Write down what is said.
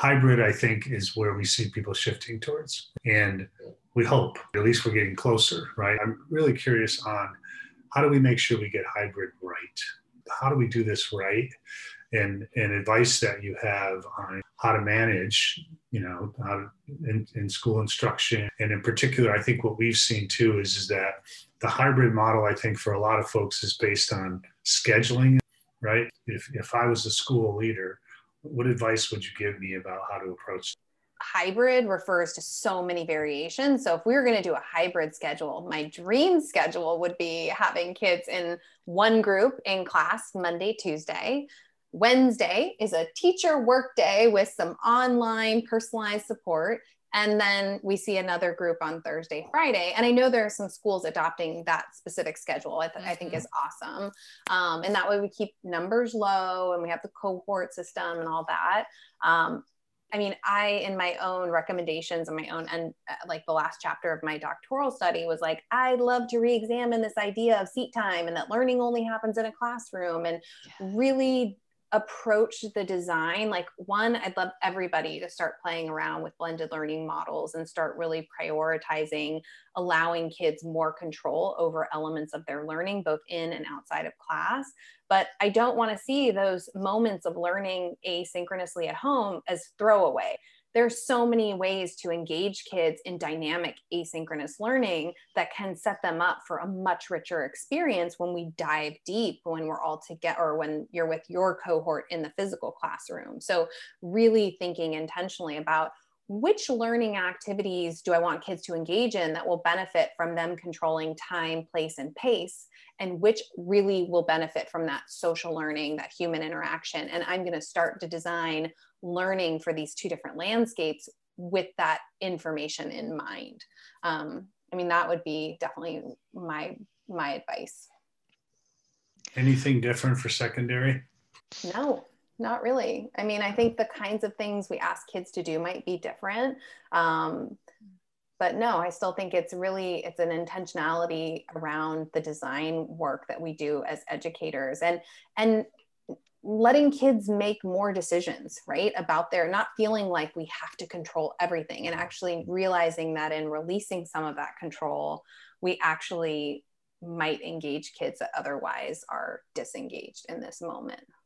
hybrid, I think, is where we see people shifting towards. And we hope, at least we're getting closer, right? I'm really curious on how do we make sure we get hybrid right? How do we do this right? And advice that you have on how to manage, how to, in school instruction. And in particular, I think what we've seen too is that the hybrid model, I think for a lot of folks is based on scheduling, right? If I was a school leader, what advice would you give me about how to approach? Hybrid refers to so many variations. So if we were going to do a hybrid schedule, my dream schedule would be having kids in one group in class Monday, Tuesday. Wednesday is a teacher work day with some online personalized support. And then we see another group on Thursday, Friday. And I know there are some schools adopting that specific schedule. I think is awesome. And that way we keep numbers low and we have the cohort system and all that. I mean, in my own recommendations and my own, and like the last chapter of my doctoral study was like, I'd love to re-examine this idea of seat time and that learning only happens in a classroom, and really approach the design. Like, one, I'd love everybody to start playing around with blended learning models and start really prioritizing allowing kids more control over elements of their learning, both in and outside of class. But I don't want to see those moments of learning asynchronously at home as throwaway. There's so many ways to engage kids in dynamic asynchronous learning that can set them up for a much richer experience when we dive deep, when we're all together, or when you're with your cohort in the physical classroom. So really thinking intentionally about which learning activities do I want kids to engage in that will benefit from them controlling time, place, and pace, and which really will benefit from that social learning, that human interaction. And I'm going to start to design learning for these two different landscapes with that information in mind. I mean, that would be definitely my advice. Anything different for secondary? No, not really. I mean, I think the kinds of things we ask kids to do might be different. But no, I still think it's an intentionality around the design work that we do as educators, and letting kids make more decisions, right? About their, not feeling like we have to control everything, and actually realizing that in releasing some of that control, we actually might engage kids that otherwise are disengaged in this moment.